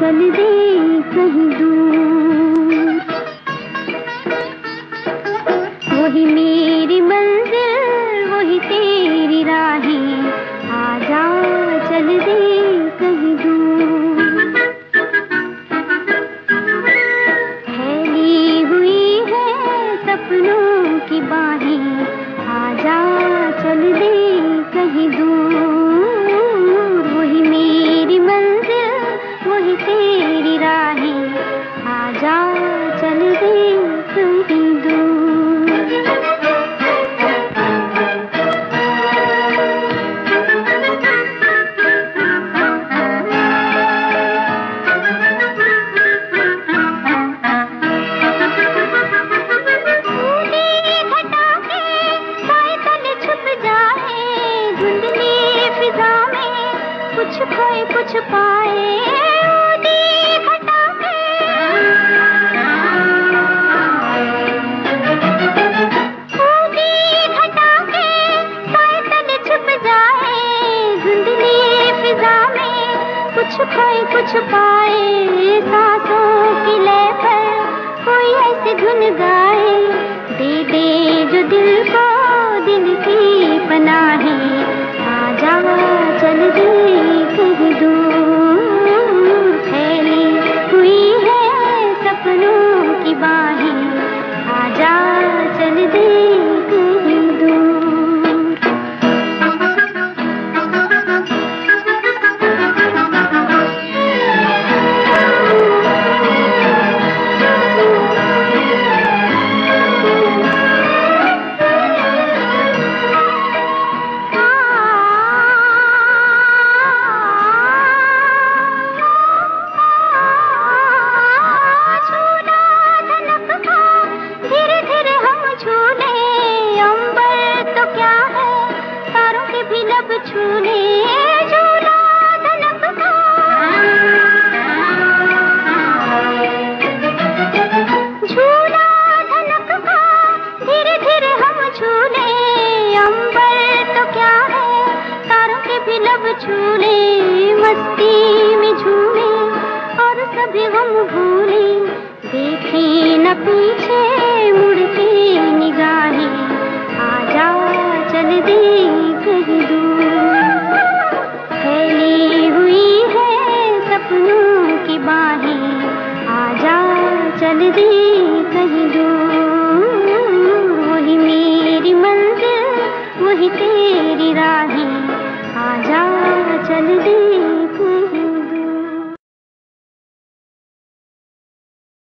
चल दे कहीं दूर। वही मेरी मंजिल वही तेरी राहें, आजा चल दे कहीं दूर। फैली हुई है सपनों की बाहें, आजा चल दे कहीं दूर। वही मेरी मंजिल वही तेरी राहें, आजा चल दे कहीं दूर। कुछ खोए कुछ पाए कुछ खोए कुछ पाए। सांसों की लय पर कोई ऐसी धुन गाए, दे दे जो दिल को दिल की पनाहें, आजा चल दे कहीं दूर। फैली हुई है सपनों की बाहें, आजा चल दे कहीं दूर। छूने झूला धनक था, झूला धनक था, धीरे धीरे हम झूले। अंबर तो क्या है तारों के भी लब छूले, मस्ती में झूमे और सभी हम भूले। देखे न पीछे मुड़ती निगाहें, आजा चल दे कहीं दूर। फैली हुई है सपनों की बाहें, आजा चल दे